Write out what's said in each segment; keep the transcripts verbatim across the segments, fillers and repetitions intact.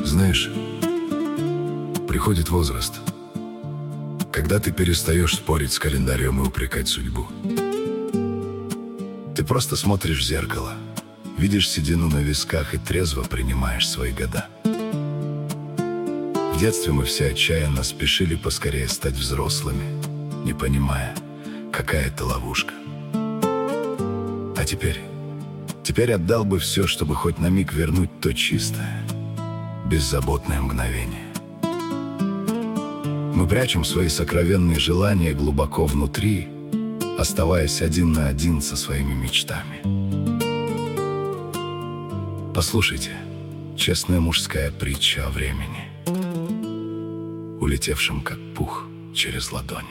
Знаешь, приходит возраст, когда ты перестаешь спорить с календарем и упрекать судьбу. Ты просто смотришь в зеркало, видишь седину на висках и трезво принимаешь свои года. В детстве мы все отчаянно спешили поскорее стать взрослыми, не понимая, какая это ловушка. А теперь, теперь отдал бы все, чтобы хоть на миг вернуть то чистое, беззаботное мгновение. Мы прячем свои сокровенные желания глубоко внутри, оставаясь один на один со своими мечтами. Послушайте, честная мужская притча о времени, улетевшем как пух через ладони.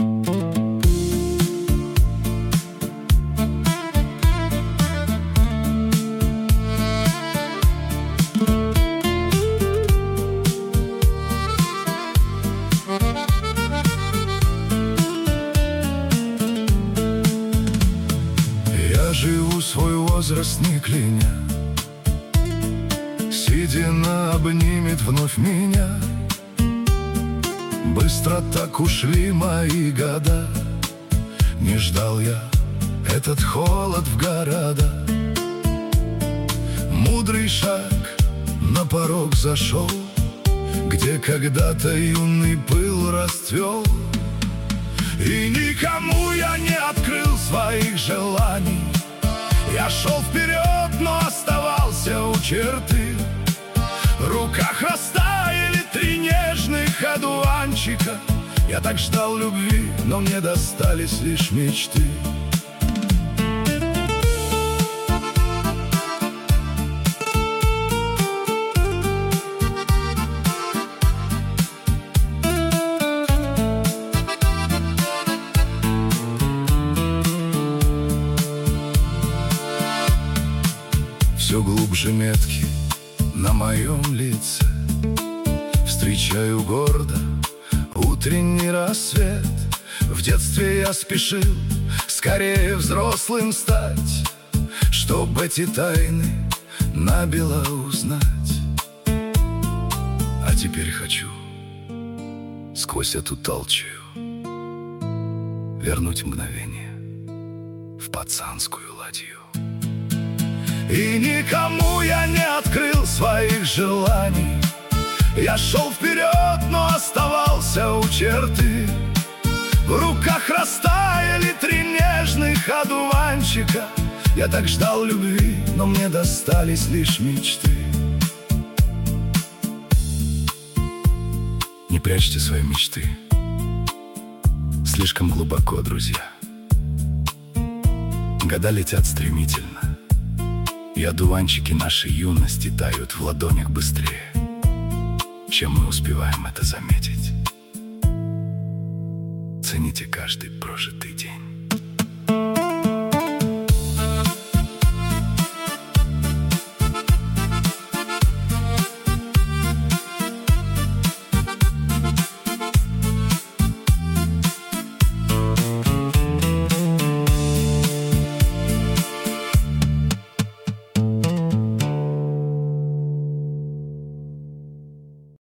Я живу свой возраст не кляня, седина обнимет вновь меня. Быстро так ушли мои года, не ждал я этот холод в города. Мудрый шаг на порог зашел, где когда-то юный пыл расцвел. И никому я не открыл своих желаний. Я шел вперед, но оставался у черты. В руках растаяли три нежных одуванчика. Я так ждал любви, но мне достались лишь мечты. Все глубже метки на моем лице. Встречаю гордо утренний рассвет. В детстве я спешил скорее взрослым стать, чтоб эти тайны набело узнать. А теперь хочу сквозь эту толчую вернуть мгновение в пацанскую ладью. И никому я не открыл своих желаний. Я шел вперед, но оставался у черты. В руках растаяли три нежных одуванчика. Я так ждал любви, но мне достались лишь мечты. Не прячьте свои мечты слишком глубоко, друзья. Года летят стремительно, и одуванчики нашей юности тают в ладонях быстрее, чем мы успеваем это заметить. Цените каждый прожитый день.